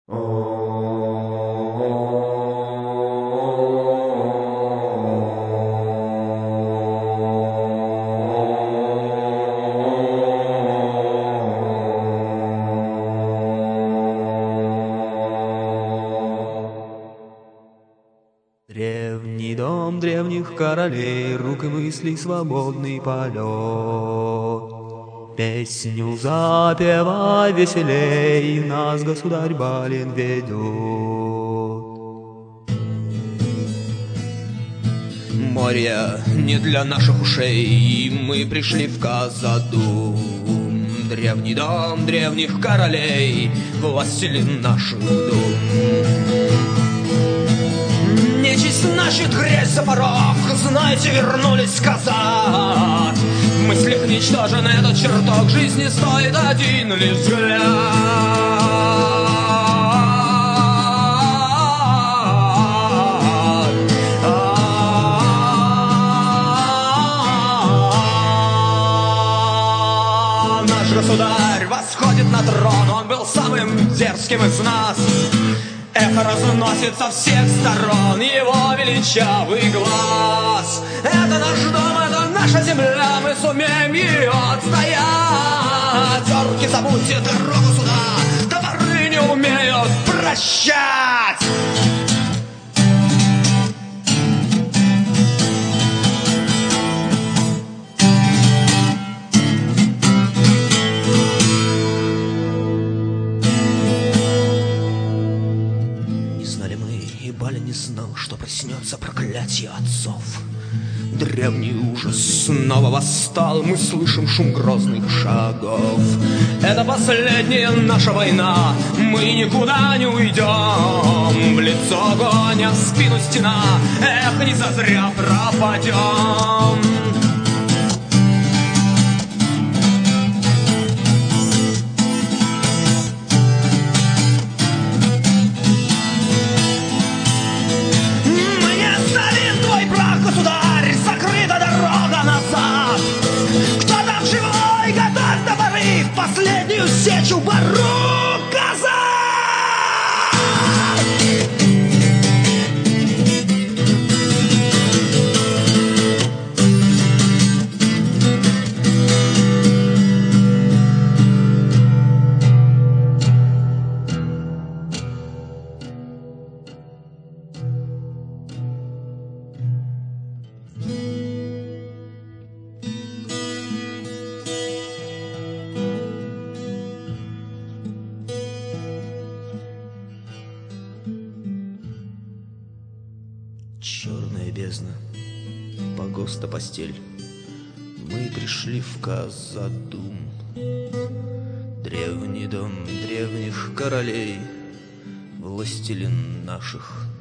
Древний дом древних королей, рук и мыслей свободный полет. Песню запевай веселей, нас государь Балин ведет. Море не для наших ушей, мы пришли в Казаду. Древний дом древних королей, властелин наших дум. Нечисть носит грязь за порог, знаете, вернулись казат. В мыслях ничтожен этот чертог, жизни стоит один лишь взгляд. Наш государь восходит на трон, он был самым дерзким из нас. Эхо разносит со всех сторон его величавый глаз. Это наш дом, это наша земля, мы сумеем ее отстоять. Орки, забудьте дорогу сюда, товары не умеют прощать. Балин не знал, что проснется проклятие отцов. Древний ужас снова восстал, мы слышим шум грозных шагов. Это последняя наша война, мы никуда не уйдем. В лицо огонь, а в спину стена, эх, не зазря пропадем. Последнюю сечу бару казак! Черная бездна, погоста постель, мы пришли в Казадум. Древний дом древних королей, властелин наших